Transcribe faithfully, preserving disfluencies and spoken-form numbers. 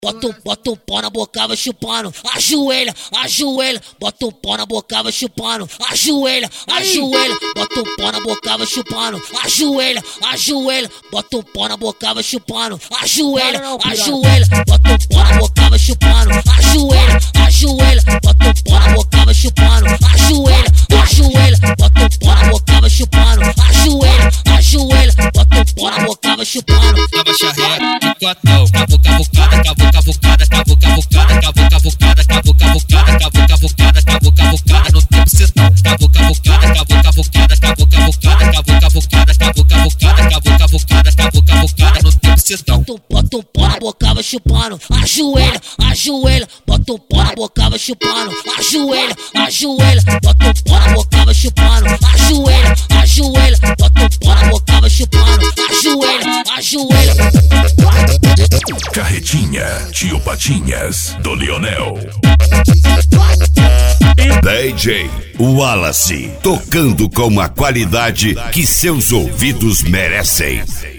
bota um, bota um pau na boca, vai chupando. Ajoelha, ajoelha, bota um pau na boca, vai chupando. Ajoelha, ajoelha, bota um pau na boca, vai chupando. Ajoelha, ajoelha, bota um pau na boca, vai chupando. Ajoelha, ajoelha, bota um pau na boca, vai chupando. Ajoelha, ajoelha, bota um pau na boca, vai chupando. Ajoelha, ajoelha, bota um pau na boca, vai chupando. Ajoelha, ajoelha, bota um pau na boca, vai chupando. Tava charré, de quatão, cavo, cavucada, cavo, cavucada, cavo, cavucada, cavo, cavucada, cavo, cavucada, cavo, cavucada, cavo, cavucada, no tempo cestão, cavo, cavucada, cavo, cavucada, cavo, cavucada, cavo, cavucada, cavo, cavucada, cavo, cavucada, cavo, cavucada, no tempo cestão. Bota um pau na boca, vai chupando. Ajoelha, ajoelha, bota um pau na boca, vai chupando. Ajoelha, ajoelha, bota um pau na boca, vai chupando. Ajoelha, ajoelha, bota um pau na boca, vai chupando. Ajoelha, ajoelha. Carretinha, Tio Patinhas, do Lionel. D J Wallace, tocando com a qualidade que seus ouvidos merecem.